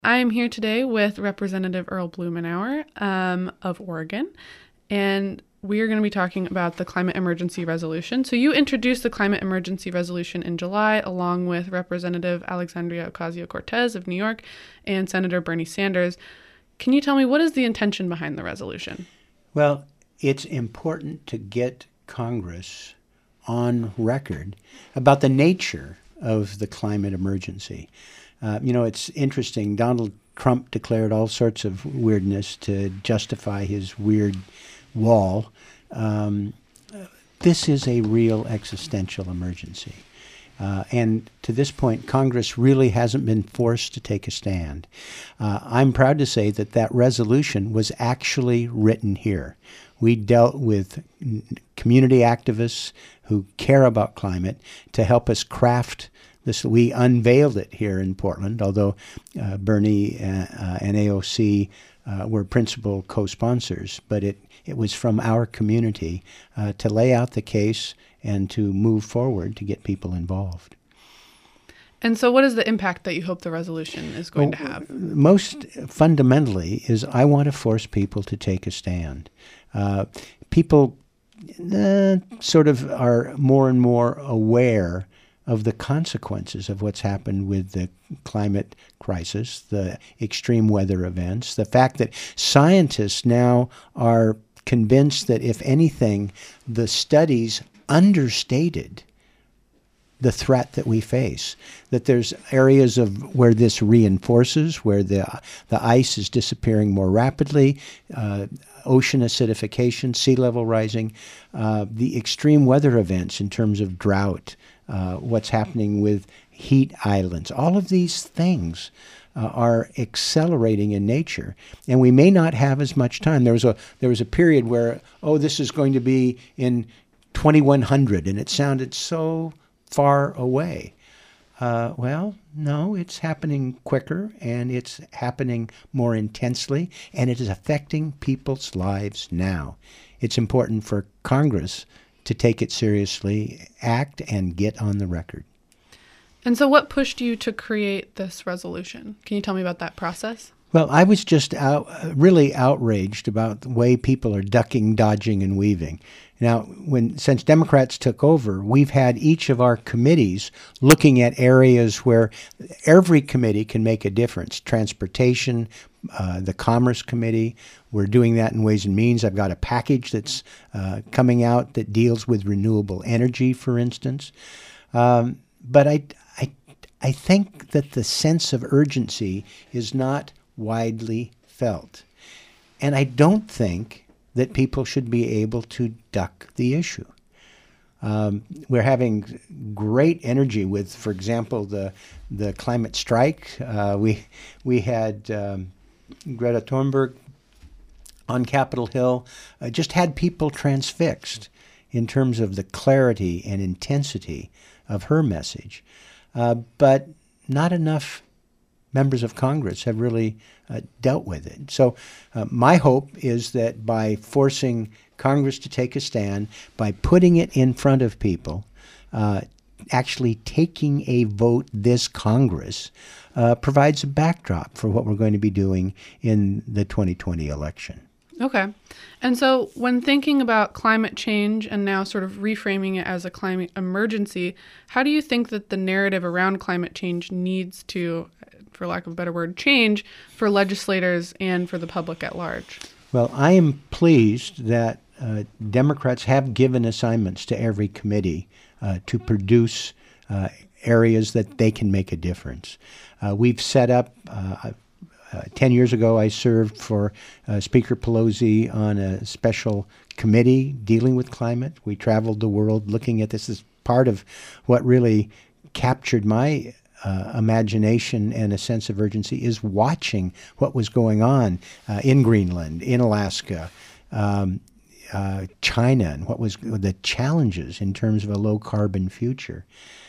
I'm here today with Representative Earl Blumenauer of Oregon, and we are going to be talking about the climate emergency resolution. So you introduced the climate emergency resolution in July, along with Representative Alexandria Ocasio-Cortez of New York and Senator Bernie Sanders. Can you tell me, what is the intention behind the resolution? Well, it's important to get Congress on record about the nature of the climate emergency. It's interesting. Donald Trump declared all sorts of weirdness to justify his weird wall. This is a real existential emergency. And to this point, Congress really hasn't been forced to take a stand. I'm proud to say that that resolution was actually written here. We dealt with community activists who care about climate to help us craft this. We unveiled it here in Portland, although Bernie and AOC were principal co-sponsors. But it was from our community to lay out the case and to move forward to get people involved. And so what is the impact that you hope the resolution is going to have? Most fundamentally is I want to force people to take a stand. People sort of are more and more aware of the consequences of what's happened with the climate crisis, the extreme weather events, the fact that scientists now are convinced that, if anything, the studies understated the threat that we face, that there's areas of where this reinforces, where the ice is disappearing more rapidly, ocean acidification, sea level rising, the extreme weather events in terms of drought, what's happening with heat islands. All of these things are accelerating in nature, and we may not have as much time. There was a period where, this is going to be in 2100, and it sounded so far away. Well, no, it's happening quicker, and it's happening more intensely, and it is affecting people's lives now. It's important for Congress to take it seriously, act, and get on the record. And so what pushed you to create this resolution? Can you tell me about that process? Well, I was just really outraged about the way people are ducking, dodging, and weaving. Now, since Democrats took over, we've had each of our committees looking at areas where every committee can make a difference. Transportation, the Commerce Committee, we're doing that in Ways and Means. I've got a package that's coming out that deals with renewable energy, for instance. But I think that the sense of urgency is not widely felt. And I don't think that people should be able to duck the issue. We're having great energy with, for example, the climate strike. We had Greta Thunberg on Capitol Hill, just had people transfixed in terms of the clarity and intensity of her message. But not enough members of Congress have really dealt with it. So my hope is that by forcing Congress to take a stand, by putting it in front of people, actually taking a vote this Congress provides a backdrop for what we're going to be doing in the 2020 election. Okay. And so when thinking about climate change and now sort of reframing it as a climate emergency, how do you think that the narrative around climate change needs to, for lack of a better word, change for legislators and for the public at large? Well, I am pleased that Democrats have given assignments to every committee to produce areas that they can make a difference. We've set up 10 years ago, I served for Speaker Pelosi on a special committee dealing with climate. We traveled the world looking at this. As part of what really captured my imagination and a sense of urgency is watching what was going on in Greenland, in Alaska, China, and what was the challenges in terms of a low-carbon future.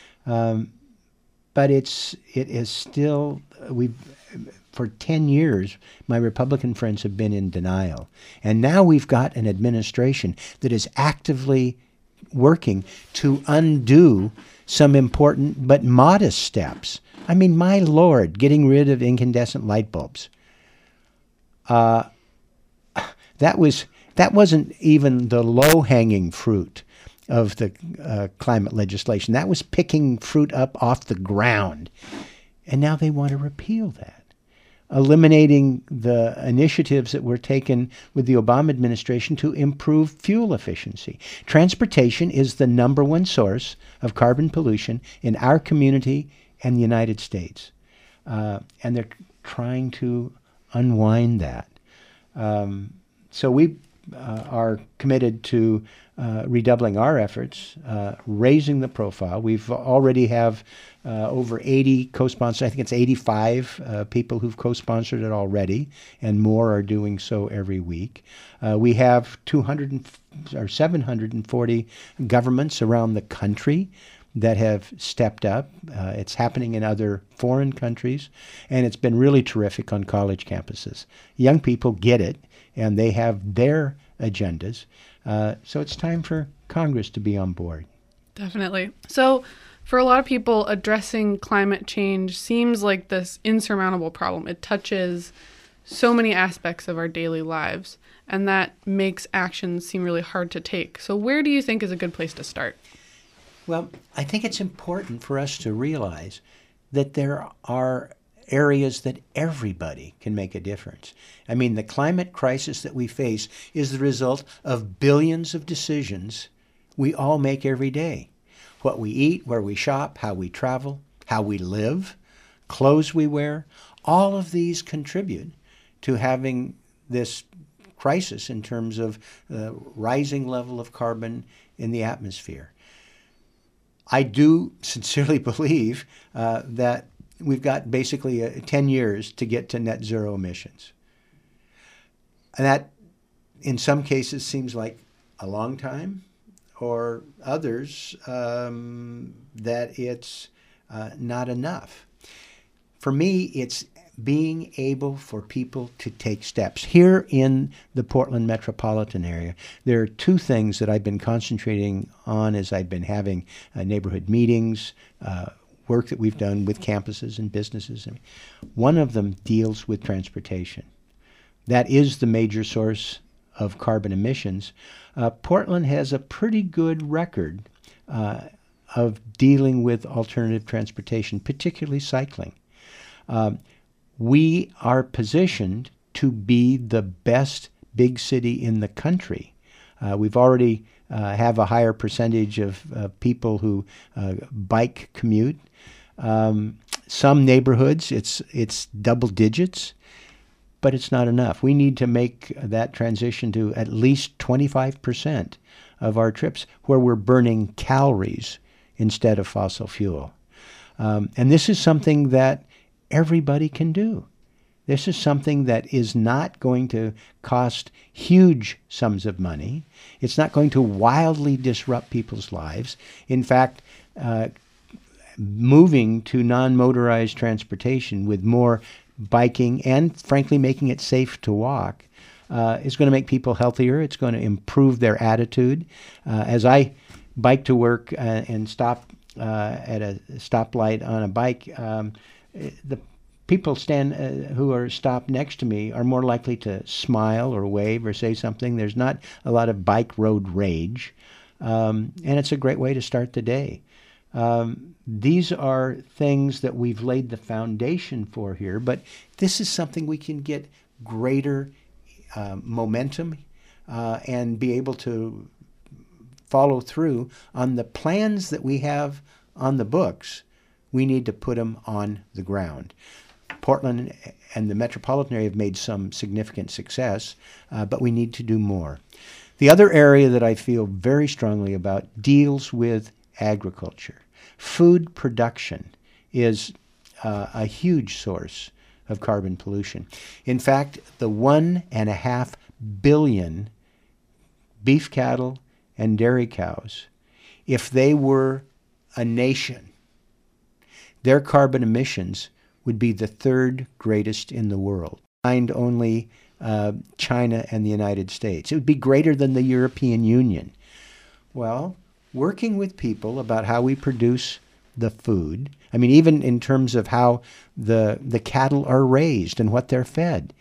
But it is still, for 10 years, my Republican friends have been in denial. And now we've got an administration that is actively working to undo some important but modest steps. I mean, my Lord, getting rid of incandescent light bulbs. That wasn't even the low-hanging fruit of the climate legislation. That was picking fruit up off the ground. And now they want to repeal that, eliminating the initiatives that were taken with the Obama administration to improve fuel efficiency. Transportation is the number one source of carbon pollution in our community and the United States. And they're trying to unwind that. So we are committed to redoubling our efforts, raising the profile. We've already have over 80 co-sponsors. I think it's 85 people who've co-sponsored it already, and more are doing so every week. We have 740 governments around the country that have stepped up. It's happening in other foreign countries, and it's been really terrific on college campuses. Young people get it, and they have their agendas. So it's time for Congress to be on board. Definitely. So for a lot of people, addressing climate change seems like this insurmountable problem. It touches so many aspects of our daily lives, and that makes actions seem really hard to take. So where do you think is a good place to start? Well, I think it's important for us to realize that there are areas that everybody can make a difference. I mean, the climate crisis that we face is the result of billions of decisions we all make every day. What we eat, where we shop, how we travel, how we live, clothes we wear, all of these contribute to having this crisis in terms of the rising level of carbon in the atmosphere. I do sincerely believe that we've got basically 10 years to get to net zero emissions. And that, in some cases, seems like a long time, or others that it's not enough. For me, it's being able for people to take steps. Here in the Portland metropolitan area, there are two things that I've been concentrating on as I've been having neighborhood meetings, work that we've done with campuses and businesses. One of them deals with transportation. That is the major source of carbon emissions. Portland has a pretty good record of dealing with alternative transportation, particularly cycling. We are positioned to be the best big city in the country. We've already have a higher percentage of people who bike commute. Some neighborhoods, it's double digits, but it's not enough. We need to make that transition to at least 25% of our trips where we're burning calories instead of fossil fuel. And this is something that everybody can do. This is something that is not going to cost huge sums of money. It's not going to wildly disrupt people's lives. In fact, moving to non-motorized transportation with more biking and, frankly, making it safe to walk is going to make people healthier. It's going to improve their attitude. As I bike to work and stop at a stoplight on a bike, the people who are stopped next to me are more likely to smile or wave or say something. There's not a lot of bike road rage, and it's a great way to start the day. These are things that we've laid the foundation for here, but this is something we can get greater momentum and be able to follow through on the plans that we have on the books. We need to put them on the ground. Portland and the metropolitan area have made some significant success, but we need to do more. The other area that I feel very strongly about deals with agriculture. Food production is a huge source of carbon pollution. In fact, the 1.5 billion beef cattle and dairy cows, if they were a nation, their carbon emissions would be the third greatest in the world, behind only China and the United States. It would be greater than the European Union. Well, working with people about how we produce the food. I mean, even in terms of how the cattle are raised and what they're fed.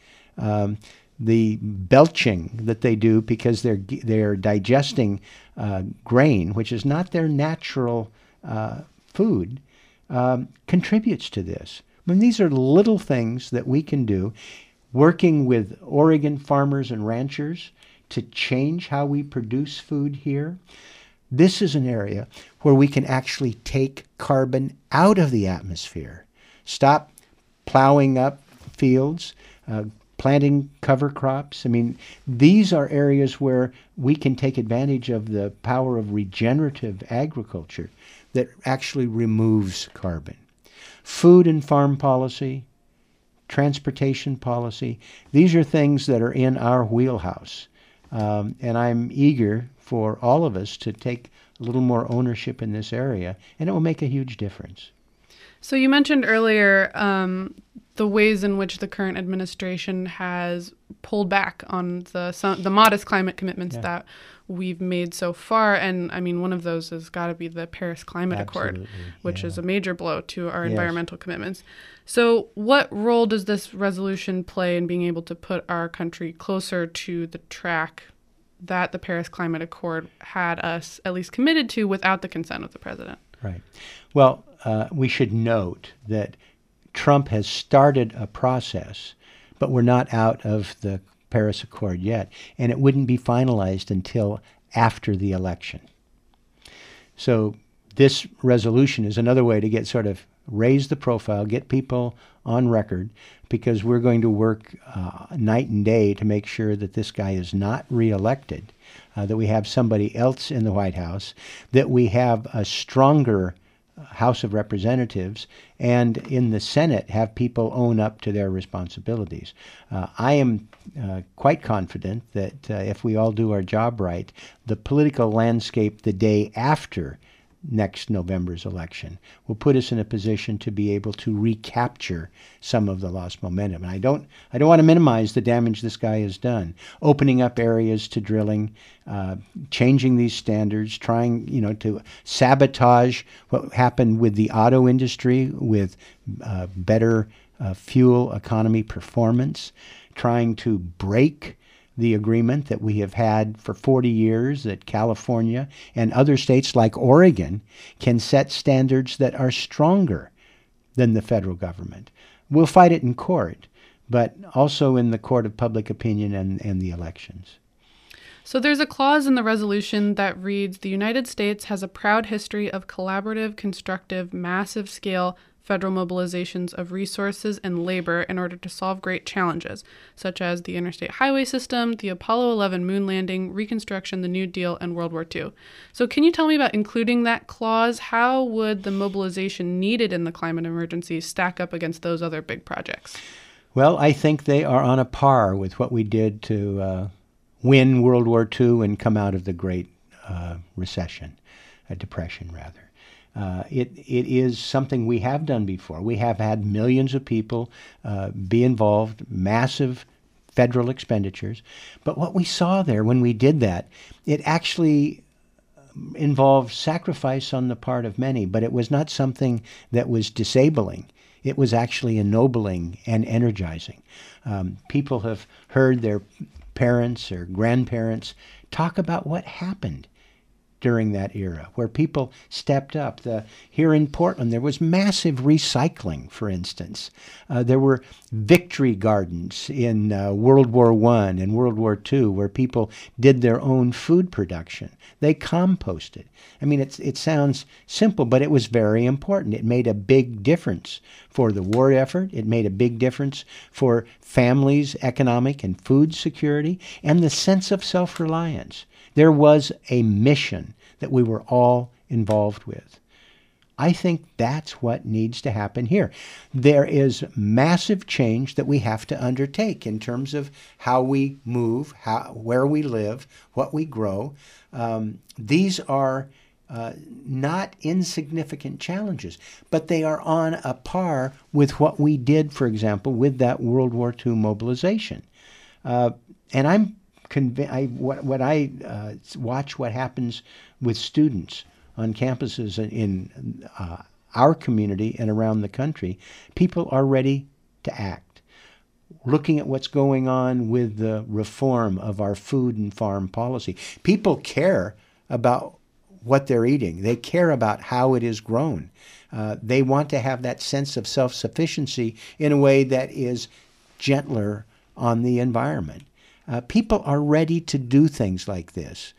The belching that they do because they're digesting grain, which is not their natural food, contributes to this. I mean, these are little things that we can do, working with Oregon farmers and ranchers to change how we produce food here. This is an area where we can actually take carbon out of the atmosphere, stop plowing up fields, planting cover crops. I mean, these are areas where we can take advantage of the power of regenerative agriculture that actually removes carbon. Food and farm policy, transportation policy, these are things that are in our wheelhouse. And I'm eager for all of us to take a little more ownership in this area, and it will make a huge difference. So you mentioned earlier the ways in which the current administration has pulled back on the modest climate commitments that we've made so far. And I mean, one of those has got to be the Paris Climate Accord, which is a major blow to our environmental commitments. So what role does this resolution play in being able to put our country closer to the track that the Paris Climate Accord had us at least committed to without the consent of the president? Right. Well, we should note that Trump has started a process, but we're not out of the Paris Accord yet, and it wouldn't be finalized until after the election. So this resolution is another way to get sort of raise the profile, get people on record, because we're going to work night and day to make sure that this guy is not reelected, that we have somebody else in the White House, that we have a stronger House of Representatives, and in the Senate have people own up to their responsibilities. I am quite confident that if we all do our job right, the political landscape the day after next November's election will put us in a position to be able to recapture some of the lost momentum. And I don't want to minimize the damage this guy has done, opening up areas to drilling, changing these standards, trying to sabotage what happened with the auto industry with better fuel economy performance, trying to break the agreement that we have had for 40 years that California and other states like Oregon can set standards that are stronger than the federal government. We'll fight it in court, but also in the court of public opinion and the elections. So there's a clause in the resolution that reads, "The United States has a proud history of collaborative, constructive, massive-scale federal mobilizations of resources and labor in order to solve great challenges, such as the interstate highway system, the Apollo 11 moon landing, Reconstruction, the New Deal, and World War II." So can you tell me about including that clause? How would the mobilization needed in the climate emergency stack up against those other big projects? Well, I think they are on a par with what we did to win World War II and come out of the Great Depression, rather. It is something we have done before. We have had millions of people be involved, massive federal expenditures. But what we saw there when we did that, it actually involved sacrifice on the part of many, but it was not something that was disabling. It was actually ennobling and energizing. People have heard their parents or grandparents talk about what happened during that era, where people stepped up. Here in Portland, there was massive recycling, for instance. There were victory gardens in World War I and World War II where people did their own food production. They composted. I mean, it sounds simple, but it was very important. It made a big difference for the war effort. It made a big difference for families' economic and food security and the sense of self-reliance. There was a mission that we were all involved with. I think that's what needs to happen here. There is massive change that we have to undertake in terms of how we move, where we live, what we grow. These are not insignificant challenges, but they are on a par with what we did, for example, with that World War II mobilization. And I'm what I watch what happens with students on campuses in our community and around the country. People are ready to act. Looking at what's going on with the reform of our food and farm policy, people care about what they're eating. They care about how it is grown. They want to have that sense of self-sufficiency in a way that is gentler on the environment. People are ready to do things like this.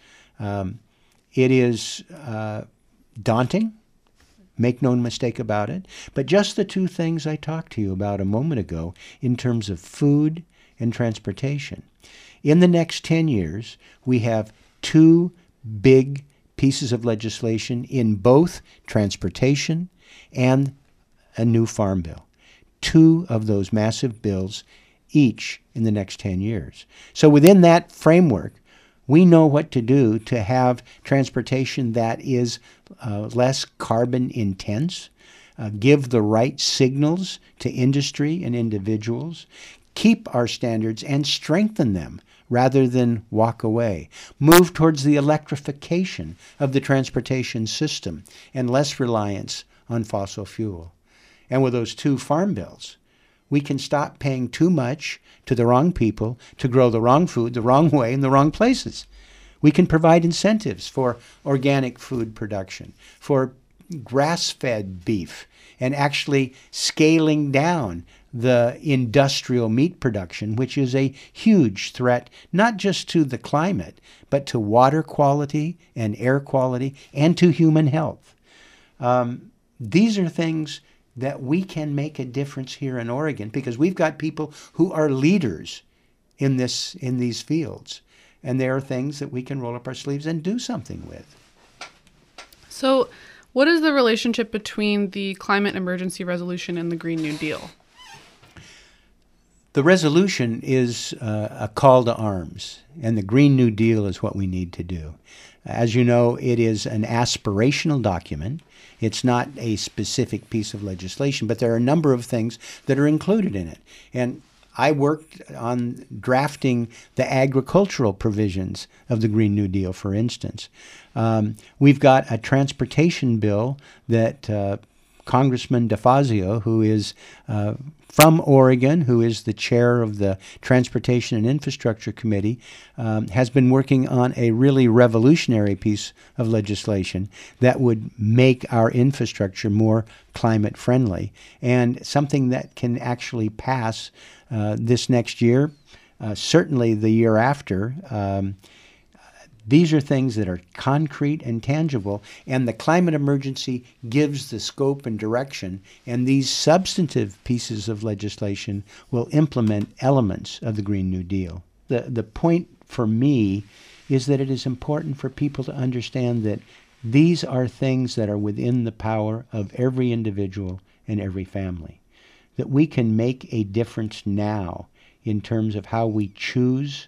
It is daunting, make no mistake about it, but just the two things I talked to you about a moment ago in terms of food and transportation. In the next 10 years, we have two big pieces of legislation in both transportation and a new farm bill. Two of those massive bills each in the next 10 years. So within that framework, we know what to do to have transportation that is less carbon intense, give the right signals to industry and individuals, keep our standards and strengthen them rather than walk away, move towards the electrification of the transportation system and less reliance on fossil fuel. And with those two farm bills, we can stop paying too much to the wrong people to grow the wrong food the wrong way in the wrong places. We can provide incentives for organic food production, for grass-fed beef, and actually scaling down the industrial meat production, which is a huge threat not just to the climate, but to water quality and air quality and to human health. These are things that we can make a difference here in Oregon because we've got people who are leaders in these fields. And there are things that we can roll up our sleeves and do something with. So what is the relationship between the climate emergency resolution and the Green New Deal? The resolution is a call to arms, and the Green New Deal is what we need to do. As you know, it is an aspirational document. It's not a specific piece of legislation, but there are a number of things that are included in it. And I worked on drafting the agricultural provisions of the Green New Deal, for instance. We've got a transportation bill that Congressman DeFazio, who is from Oregon, who is the chair of the Transportation and Infrastructure Committee, has been working on a really revolutionary piece of legislation that would make our infrastructure more climate friendly and something that can actually pass this next year, certainly the year after. These are things that are concrete and tangible, and the climate emergency gives the scope and direction, and these substantive pieces of legislation will implement elements of the Green New Deal. The point for me is that it is important for people to understand that these are things that are within the power of every individual and every family, that we can make a difference now in terms of how we choose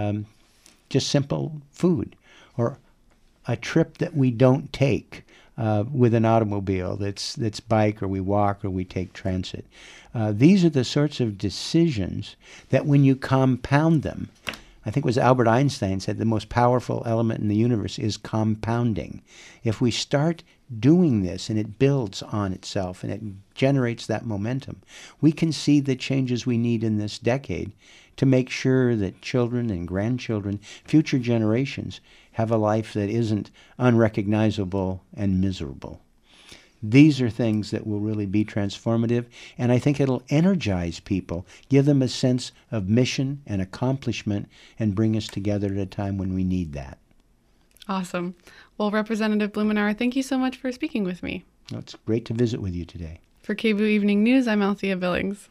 just simple food, or a trip that we don't take with an automobile that's bike, or we walk, or we take transit. These are the sorts of decisions that when you compound them, I think it was Albert Einstein said the most powerful element in the universe is compounding. If we start doing this and it builds on itself and it generates that momentum, we can see the changes we need in this decade to make sure that children and grandchildren, future generations, have a life that isn't unrecognizable and miserable. These are things that will really be transformative, and I think it'll energize people, give them a sense of mission and accomplishment, and bring us together at a time when we need that. Awesome. Well, Representative Blumenauer, thank you so much for speaking with me. Well, it's great to visit with you today. For KVOO Evening News, I'm Althea Billings.